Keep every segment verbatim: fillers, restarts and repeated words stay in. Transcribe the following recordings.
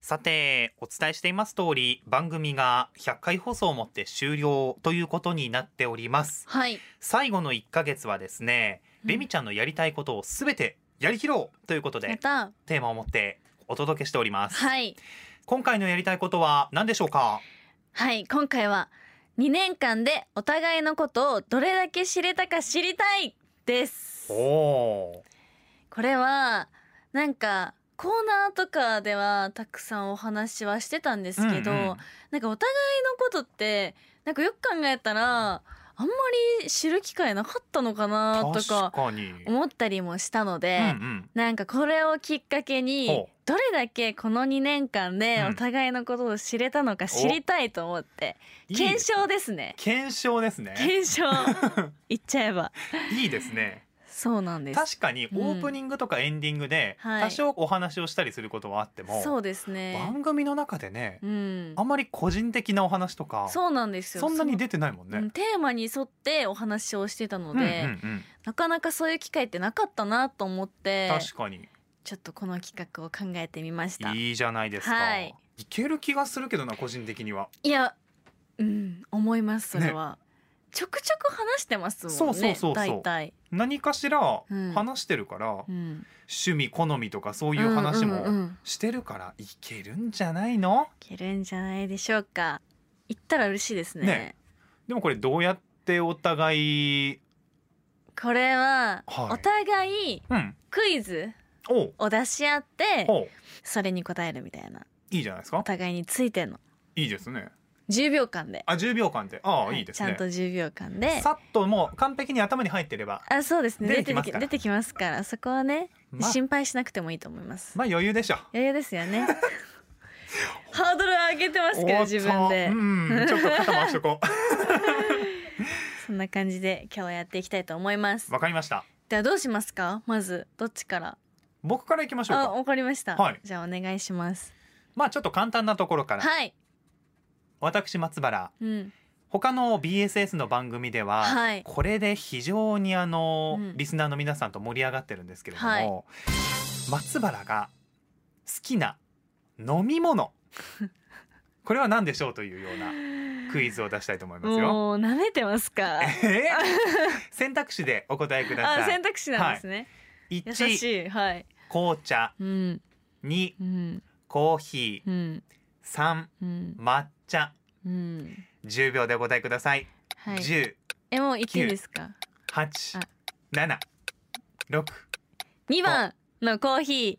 さてお伝えしています通り、番組がひゃっかい放送をもって終了ということになっております。 はい。 最後のいっかげつはですね、うん、レミちゃんのやりたいことをすべてやりきろうということでテーマを持ってお届けしております。 はい。 今回のやりたいことは何でしょうか？ はい、今回はにねんかんでお互いのことをどれだけ知れたか知りたいです。 おー。 これはなんかコーナーとかではたくさんお話はしてたんですけど、うんうん、なんかお互いのことってなんかよく考えたらあんまり知る機会なかったのかなとか思ったりもしたので、うんうん、なんかこれをきっかけにどれだけこのにねんかんでお互いのことを知れたのか知りたいと思って、うん、検証ですね。 検証ですね。 検証言っちゃえばいいですね。 そうなんです。 確かにオープニングとかエンディングで多少お話をしたりすることはあっても、 はい、そうですね、 番組の中でね、 うん、 あんまり個人的なお話とかそうなんですよ。 そんなに出てないもんね。 テーマに沿ってお話をしてたので、うんうんうん、なかなかそういう機会ってなかったなと思って、 確かにちょっとこの企画を考えてみました。 いいじゃないですか、はい、いける気がするけどな、個人的には。 いや、うん、思います。それは、ね、ちょくちょく話してますもんね。そうそうそうそう、大体何かしら話してるから、うん、趣味好みとかそういう話もしてるから、いけるんじゃないの？ いけるんじゃないでしょうか。言ったら嬉しいですね。ね、 でもこれどうやってお互い、 これはお互いクイズを出し合って、うん、それに答えるみたいな。 いいじゃないですか。 お互いについての。 いいですね。 じゅうびょうかんで。 あ、じゅうびょうかんで。ああ、はい、いいですね。 ちゃんとじゅうびょうかんで。 さっともう完璧に頭に入ってれば。 あ、そうですね。出てきますから。出てきますから。そこはね、ま、心配しなくてもいいと思います。 まあ余裕でしょ。 余裕ですよね。ハードル上げてますけど、自分で。 うん、ちょっと肩回しとこう。 そんな感じで今日はやっていきたいと思います。 わかりました。 ではどうしますか？まずどっちから？ 僕から行きましょうか。 あ、わかりました。 はい。 じゃあお願いします。 まあちょっと簡単なところから。 はい。 私松原、 うん、 他の ビーエスエス の番組では、 はい、 これで非常にあの、うん、リスナーの皆さんと盛り上がってるんですけれども、はい、松原が好きな飲み物これは何でしょうというようなクイズを出したいと思いますよ。 もう舐めてますか？ えー、選択肢でお答えください。 あ、選択肢なんですね、はい、いち、優しい、はい、 紅茶、 うん、 に、 うん、 コーヒー、うん、さん、 うん、 抹茶、 うん、 じゅうびょうでお答えください、 はい、 じゅう、 え、もういっていいですか？ はち、なな、ろく、 にばんのコーヒー。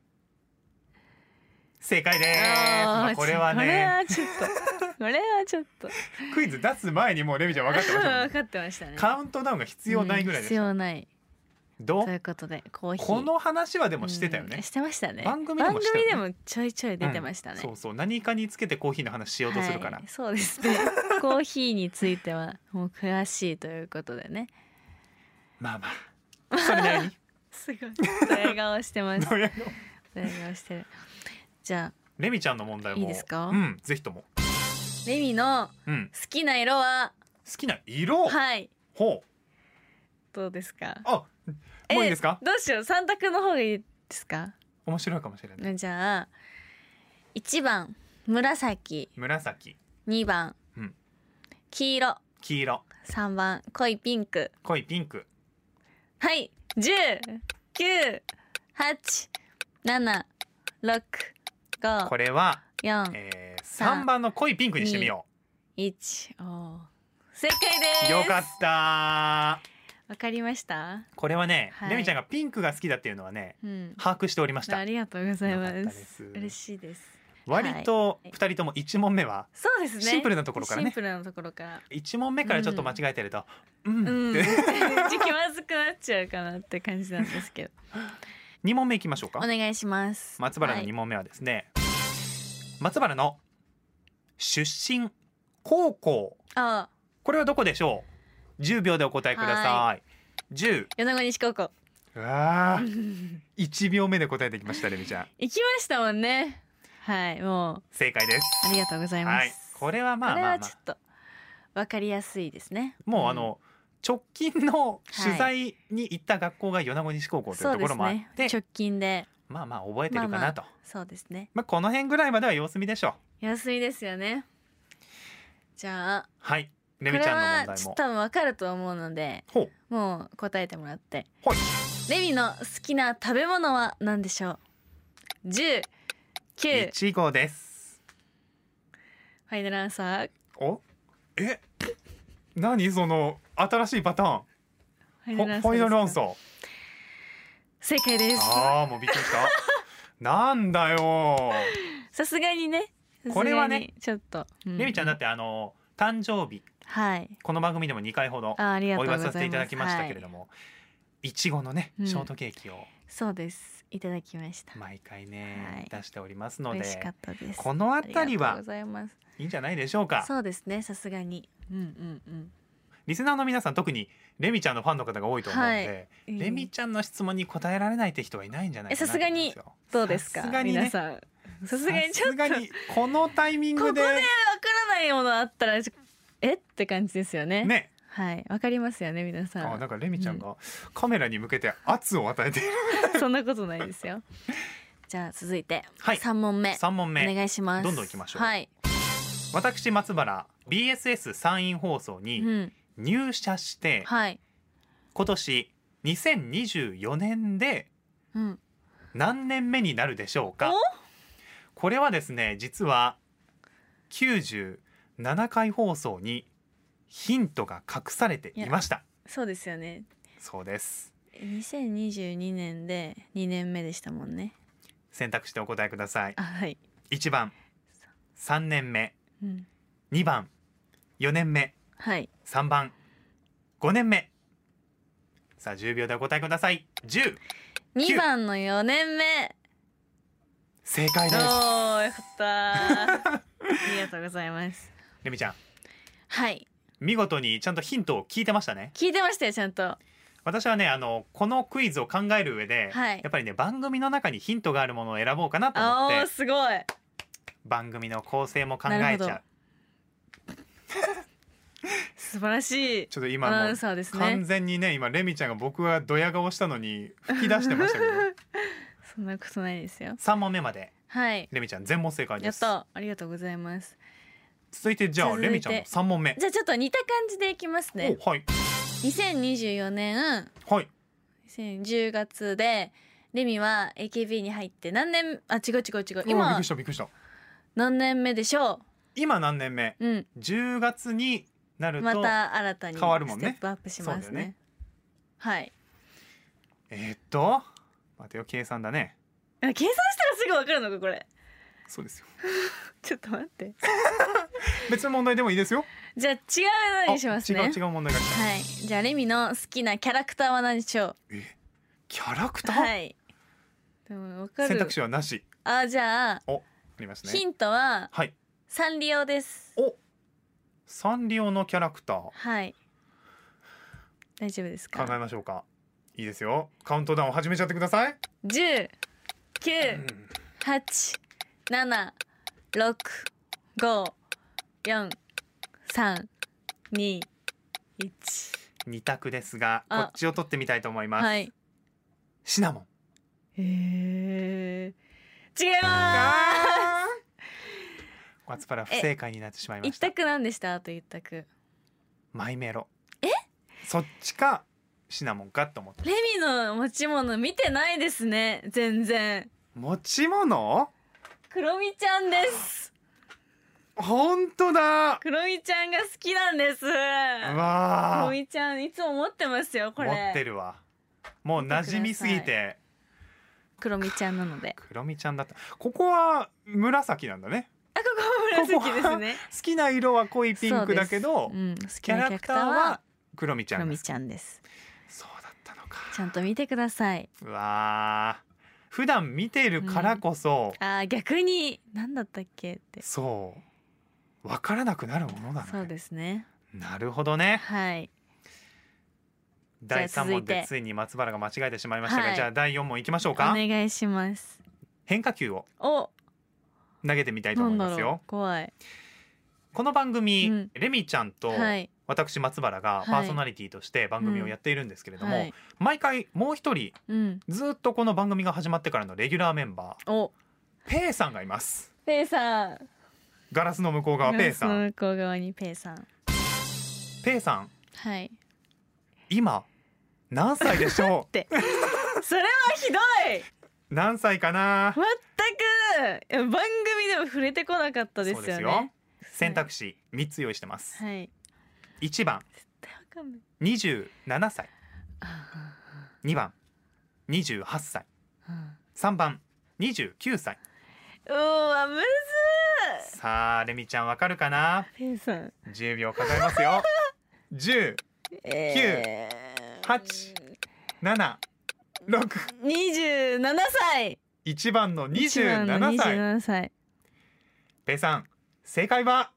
正解です。まあ、これはね、 これはちょっとこれはちょっとクイズ出す前にもうレミちゃん分かってましたもんね。 分かってましたね。 カウントダウンが必要ないぐらいでした、 うん、必要ない。 どう？ ということでコーヒー、 この話はでもしてたよね、 うん、してましたね。 番組でもしたよね。 番組でもちょいちょい出てましたね、 うん、そうそう、何かにつけてコーヒーの話しようとするから、 はい、そうですね。コーヒーについてはもう詳しいということでね。 まあまあそれなりにすごいドヤ顔してます。ドヤ顔してる。じゃあレミちゃんの問題もいいですか？ うん、ぜひとも。 レミの好きな色は、 うん、好きな色、 はい、 ほう、 どうですか？ あ、もういいですか？ どうしよう、さん択の方がいいですか？ 面白いかもしれない。 じゃあいちばん紫、 紫、 にばん、うん、黄色、 黄色、 さんばん濃いピンク、 濃いピンク。 はい、じゅう、きゅう、はち、なな、ろく、ご、 これはよん、 えー、さんばんの濃いピンクにしてみよう。いち、お、正解です。 よかった。わかりました。 これはね、はい、レミちゃんがピンクが好きだっていうのはね、うん、把握しておりました。 ありがとうございます。嬉しいです。 割とふたりともいち問目はそうですね、 シンプルなところからね、 シンプルなところからいち問目からちょっと間違えてると、うん、うん、って気まずくなっちゃうかなって感じなんですけどに問目いきましょうか。 お願いします。 松原のに問目はですね、はい、松原の出身高校、 ああ、 これはどこでしょう？じゅうびょうでお答えください。じゅう、 米子西高校。 うわいちびょうめで答えてきました。レミちゃん行きましたもんね。はい、もう正解です。 ありがとうございます、はい、 これはまあまあまあ、これはちょっとわかりやすいですね。 もうあの、うん、直近の取材に行った学校が米子西高校というところもあって、 はい、直近でまあまあ覚えてるかなと、 まあまあそうですね。 まあ、この辺ぐらいまでは様子見でしょう。 安いですよね。じゃあはいレこれミちゃんの問はちょっ題もと多分わかると思うのでほうもう答えてもらって。 はいレミの好きな食べ物は何でしょう。じゅう、きゅう、 いちごです。 ファイナルアンサー。 おえ何その新しいパターン。 ファイファイナルアンサー。 正解です。 ああもうびっくりしたなんだよさすがにねこれはねちょっと、うん、 レミちゃんだってあの誕生日はいこの番組でもにかいほどあありがとおうございます。 祝いさせていただきましたけれども、いちごのねうんショートケーキをそうですいただきました。 毎回ね、 はい出しておりますので美味しかったです。 このあたりありがとうはございます。 いいんじゃないでしょうか。 そうですねさすがにうんうんうんリスナーの皆さん特にレミちゃんのファンの方が多いと思うので、 はいレミちゃんの質問に答えられないって人はいないんじゃないかなと思うんですよ。 どうですかさすがにね皆さん。さすがにちょっとさすがにこのタイミングでここでわからないものあったらえって感じですよね。 ねはいわかりますよね皆さん。 あなんかレミちゃんがカメラに向けて圧を与えている、 そんなことないですよ。じゃあ続いてはいさん問目さん問目お願いします。 どんどん行きましょうはい。 私松原 ビーエスエス 山陰放送うにん入社してはい。 今年にせんにじゅうよねんでうん。 何年目になるでしょうか。 おこれはですね実はきゅうじゅうななかい放送にヒントが隠されていました。 そうですよね。 そうです。 にせんにじゅうにねんでにねんめでしたもんね。 選択してお答えください。 あはい。 いちばんさんねんめ、 うん。 にばんよねんめ、 はい。 さんばんごねんめ。さあじゅうびょうでお答えください。じゅうにばんのよねんめ。 正解です。 おーよかったありがとうございます。 レミちゃんはい見事にちゃんとヒントを聞いてましたね。 聞いてましたよちゃんと。 私はねあのこのクイズを考える上で、 はいやっぱりね番組の中にヒントがあるものを選ぼうかなとあー思ってすごい。 番組の構成も考なるほどえちゃう。 素晴らしいちょっと今アナウンもうサーですね完。全にね今レミちゃんが僕がドヤ顔したのに吹き出してましたけどそんなことないですよ。 さん問目まではいレミちゃん全問正解です。 やったありがとうございます。 続いてじゃあ続いてレミちゃんのさん問目。 じゃあちょっと似た感じでいきますね。 おはいにせんにじゅうよねんはいにせんじゅうがつでレミは エーケービー に入って何年あ違う違う違うおびっく今りしたびっくりした。 何年目でしょ今何年目？ う。うんじゅうがつになると、 また新たに変わるもんねステップアップしますね。 そうだよねはいえー、っと待てよ計算だね。 あ計算したらすぐ分かるのかこれ。 そうですよ。 ちょっと待って別の問題でもいいですよ。 じゃあ違うのにしますね。 あ違う違う問題が来た。 はいじゃあレミの好きなキャラクターは何でしょえキャラクう。 ター？ はいでも分かる。 選択肢はなし。 あじゃあおありますね。 ヒントははい。 サンリオです。 おサンリオのキャラクターはい大丈夫ですか。 考えましょうか。いいですよ。カウントダウンを始めちゃってください。 じゅう、きゅう、 うんはち、なな、ろく、ご、よん、さん、に、いち。 二択ですがこあっちを取ってみたいと思います。 はい。 シナモン。 へー。違いまあー松原不正解になってしまいす。一ました。 択なんでしたあと一択。 マイメロ。 えそっちかシナモンかと思って。 レミの持ち物見てないですね全然。 持ち物？ クロミちゃんです。 本当だ。 クロミちゃんが好きなんです。 うクわーロミちゃんいつも持ってますよこれ。 持ってるわ。もう馴染みすぎてクロミちゃんなので。 クロミちゃんだった。ここは紫なんだね。 あここ紫ですね。 好きな色は濃いピンクだけど、 うん、好きキャなキャララクターはクターはクロミちゃんが好き。 クロミちゃんです。 そうだったのか。 ちゃんと見てください。 うわー普段見ているからこそ、 あー逆に何だったっけって。 そう分からなくなるものだね。 そうですね。 なるほどね。 はい。 だいさん問じゃあ続いてでついに松原が間違えてしまいましたが、 はいじゃあだいよん問いきましょうおか。 願いします。 変化球をお、 投げてみたいとなんだろう思いますよ。 怖い。 この番組、 うんレミちゃんとはい。 私松原がパーソナリティとして番組をやっているんですけれども、 はい毎回もう一人うんずっとこの番組が始まってからのレギュラーメンバーおペイさんがいます。 ペイさんガラスの向こう側ペイさん。 ガラスの向こう側にペイさんペイさんはい今何歳でしょうってそれはひどい何歳かな。 全くいや番組でも触れてこなかったですよね。 そうですよ。選択肢みっつ用意してます。 はいいちばん絶対わかんないにじゅうななさい、 あにばんにじゅうはっさい、 ーさんばんにじゅうきゅうさい。 うんうわむずーさあレミちゃんわかるかな。 ペイさんじゅうびょう数えますよ。じゅう、 えー、 はち、なな、ろく、 にじゅうななさいいちばんのにじゅうななさい。 いちばんのにじゅうななさいペイさん正解は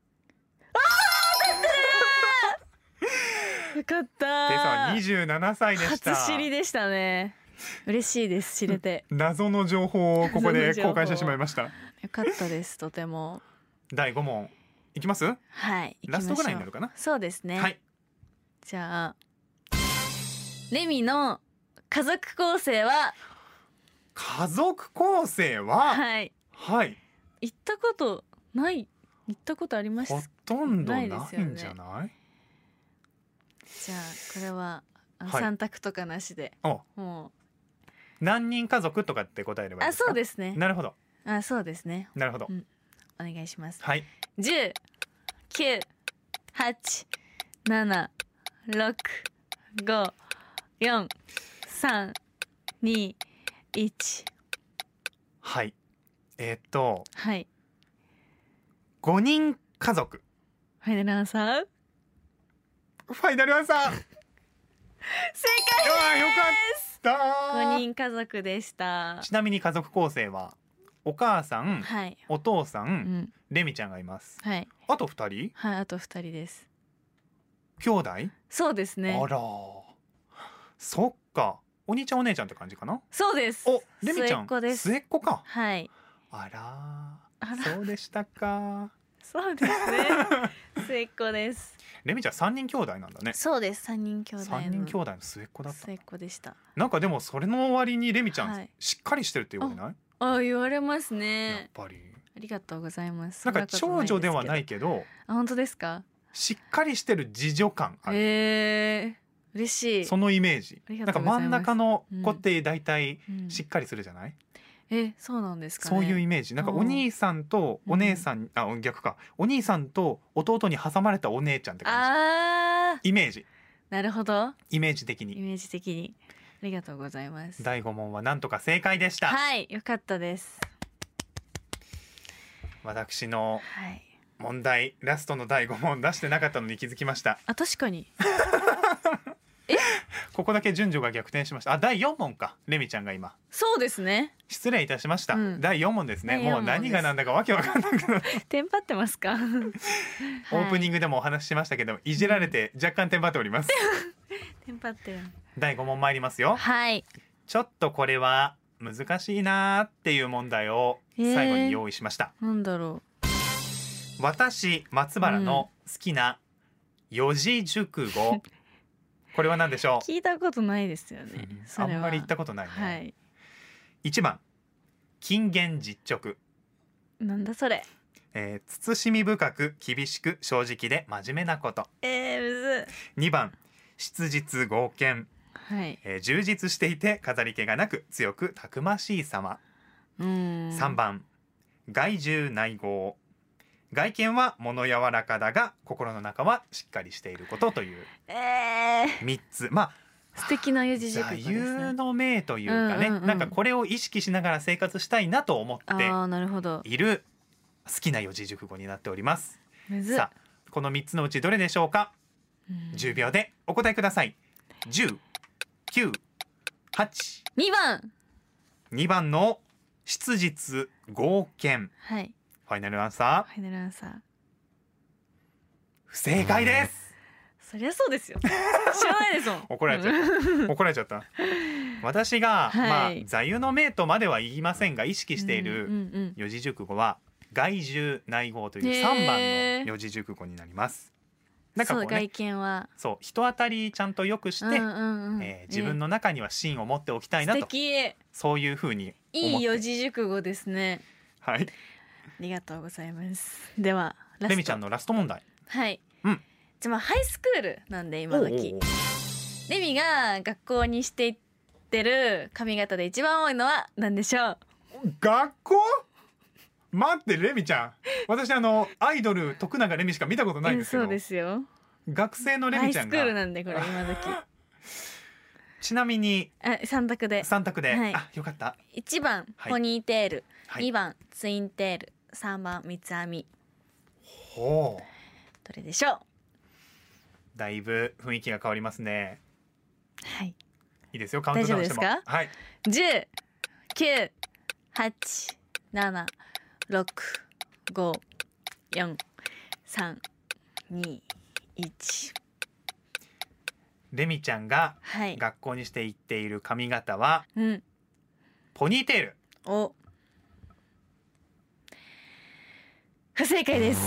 よかったペイさんはにじゅうななさいでした。 初知りでしたね。嬉しいです知れて謎の情報をここで公開してしまいました。 よかったですとても。 だいご問いきます。 はい行きましょう。 ラストぐらいになるかな。 そうですね、 はい。 じゃあレミの家族構成は家族構成ははいはい行ったことない行ったことありましほたとんどないないですよねんじゃない。 じゃあこれはあのはい三択とかなしでおもう何人家族とかって答えればいいあですか。 そうですねなるほどあそうですねなるほど、 うんお願いします。 はい。 じゅう、きゅう、はち、なな、ろく、ご、よん、さん、に、いち。 はいえーっとはい。 ごにん家族。 ファイナルアンサーファイナルアンサー。 正うわよかった解。ごにん家族でした。 ちなみに家族構成はお母さん、 はい。 お父さん、 うん。 レミちゃんがいます。 はい。 あとふたりはい、あと二人です。 兄弟。 そうですね。 あらそっか。お兄ちゃんお姉ちゃんって感じかな。 そうです。 おレミちゃん末っ子です。 末っ子か。 はい。 あらあらそうでしたか。 そうですね。末っ子です。 レミちゃんさんにん兄弟なんだね。 そうです。三人兄弟の。 さんにん兄弟の末っ子だった。 末っ子でした。 なんかでもそれの割にレミちゃん、 はいしっかりしてるって言われない。 あ、言われますやっね。 ぱりありがとうございます。 なんか長女ではないけけどど。あ、本当ですか。 しっかりしてる次女感ある、 えー、嬉しい。 そのイメージ。 ありなんかがとうございます真ん中の子って大体うんしっかりするじゃない、 え、そうなんですかね。 そういうイメージ。なんかお兄さんとお姉さん、あ逆かお兄さんと弟に挟まれたお姉ちゃんって感あー、 じイメージなるほど。 イメージ的イに。 メージ的に。ありがとうございます。 だいご問はなんとか正解でした。 はい、よかったです。 私のはい。 問題ラストのだいご問出してなかったのに気づきました。 あ、確かに。 ここだけ順序が逆転しました。あ、だいよん問か。レミちゃんが今そうですね。 失礼いたしました、 うんだいよん問ですね。 だいよんもう問です何が何だかわけわかんなくなるテンパってますか。 オープニング。 グでもお話ししましたけど、いじられて若干テンパっております。 テンパってる。 だいご問参りますよ。 はい。 ちょっとこれは難しいなーっていう問題を最後に用意しました、 なんだろ私松原の好きな四字熟語、これは何でしょう。聞いたことないですよう、 ね。 うんそれはあんまり言ったことないね、 はい。 いちばん金言実直、 なんだそれ。 えー慎み深く厳しく正直で真面目なこと。 えー、むずい。 にばん質実剛健、 はい。 えー充実していて飾り気がなく強くたくましい様。 うーん。 さんばん外柔内剛、外見は物柔らかだが心の中はしっかりしていることというえー、 みっつ。まあ素敵な四字熟語座です右ね。 の銘というかね、 うんうんうんなんかこれを意識しながら生活したいなと思ってああ、なるほど。 いる好きな四字熟語になっております。 むずい。 さあこのみっつのうちどれでしょうか。 うんじゅうびょうでお答えください。じゅう、きゅう、はち、 にばん。 にばんの質実剛健。 はい。 ファイナルアンサーファイナルアンサー。 不正解です。 そりゃそうですよ。知らないですもん。 怒られちゃった怒られちゃった私が、 はいまあ座右の銘とまでは言いませんが意識しているうんうんうん四字熟語は外柔内剛というさんばんの四字熟語になります。 なんかこうねそう外見はそう人当たりちゃんと良くして、 うんうんうんえー自分の中には芯を持っておきたいなと、 素敵。 そういうふうに思っていい四字熟語ですね。 はい、 ありがとうございます。ではラストレミちゃんのラスト問題。 はい、 うんじゃあまあハイスクールなんで今時おうおうおうレミが学校にしていってる髪型で一番多いのは何でしょう？ 学校待ってレミちゃん、私あのアイドル徳永レミしか見たことないんですけど、 そうですよ。 学生のレミちゃんハイスクールがなんでこれ今時ちなみにあ三択でさん択で、 はいあよかった。 いちばんはいポニーテール、 はいにばんツインテール、さんばん三つ編み。 ほう、 どれでしょう？ だいぶ雰囲気が変わりますね。 はいいいですよ、カウントダウンしても。 大丈夫ですかはい、 じゅう、きゅう、はち、なな、ろく、ご、よん、さん、に、いち。 レミちゃんがはい。 学校にしていっている髪型はうん。 ポニーテール。 お。不正解です。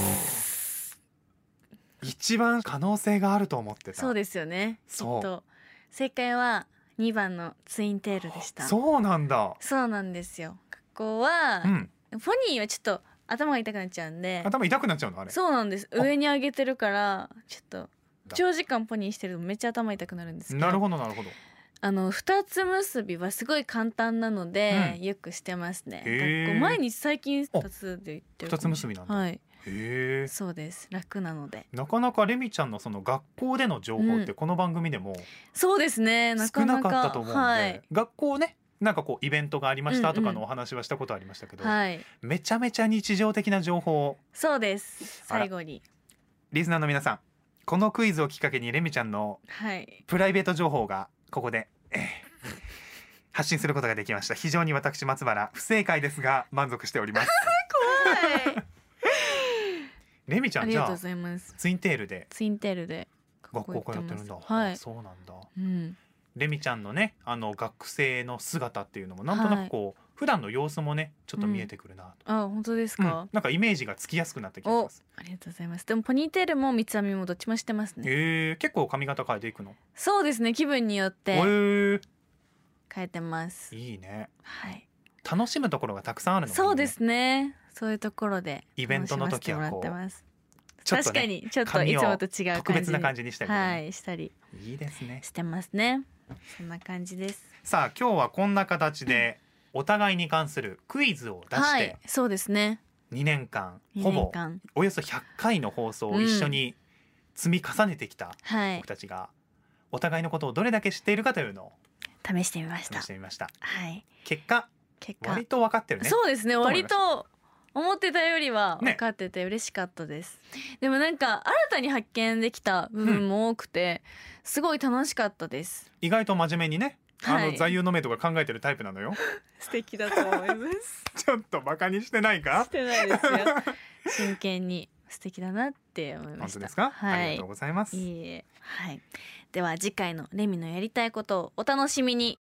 一番可能性があると思ってた。 そうですよね。きっそうと正解はにばんのツインテールでした。 そうなんだ。 そうなんですよ。学校は、 うん、 ポニーはちょっと頭が痛くなっちゃうんで。 頭痛くなっちゃうのあれ。 そうなんです。 あ上に上げてるからちょっとだ長時間ポニーしてるとめっちゃ頭痛くなるんですけど。 なるほどなるほど。 あの二つ結びはすごい簡単なので、 うんよくしてますね。 へー学校毎日最近二つで言ってるかもしれない。 二つ結びなんだはい。 へえ。 そうです。楽なので。 なかなかレミちゃんのその学校での情報ってこの番組でもそうですね。な少なかなかかったと思うんで、 はい学校ねなんかこうイベントがありましたとかうんうんのお話はしたことありましたけど、 はい。 めちゃめちゃ日常的な情報をそうです。 あら最後にリスナーの皆さん、このクイズをきっかけにレミちゃんのはい。 プライベート情報がここで、えー発信することができました。非常に私松原不正解ですが満足しております。 怖い。 レミちゃありがとうごんじゃあざいます。 ツインテールでツインテールで学校通ってるんだ。 はい。 そうなんだ。 うん。 レミちゃんのねあの学生の姿っていうのもなんとなくこう、普段の様子もねちょっと見えてくるなと、 あ、本当ですうんか。 なんかイメージがつきやすくなってきまおす。、 ありがとうございます。でもポニーテールも三つ編みもどっちもしてますね。 えー、結構髪型変えていくの？ そうですね。気分によっえてー、 変えてます。 いいね。 はい。 楽しむところがたくさんあるのがいいね。 そうですね。そういうところでイベントの時はこう楽しませてもらってます。 ちょっとね確かにちょっといつもと違う感じに特別な感じにしたりとかねはいしたりいいですね。 してますね。そんな感じです。 さあ今日はこんな形でお互いに関するクイズを出しはいて、 そうですね。 にねんかんにほぼねんかんおよそひゃっかいの放送を一緒に積み重ねてきたはい僕たちがお互いのことをどれだけ知っているかというのを試してみました試してみました。 はい結果結果割と分かってるね。 そうですね。 思いました割と思ってたよりはね分かってて嬉しかったです、でもなんか新たに発見できた部分も多くて、すごい楽しかったです。 意外と真面目にねあのはい座右の銘とか考えてるタイプなのよ。 素敵だと思いますちょっとバカにしてないかし？てないですよ。真剣に素敵だなって思いました。 本当ですか？ はいありがとうございます。 いいえ。はい。では次回のレミのやりたいことをお楽しみに。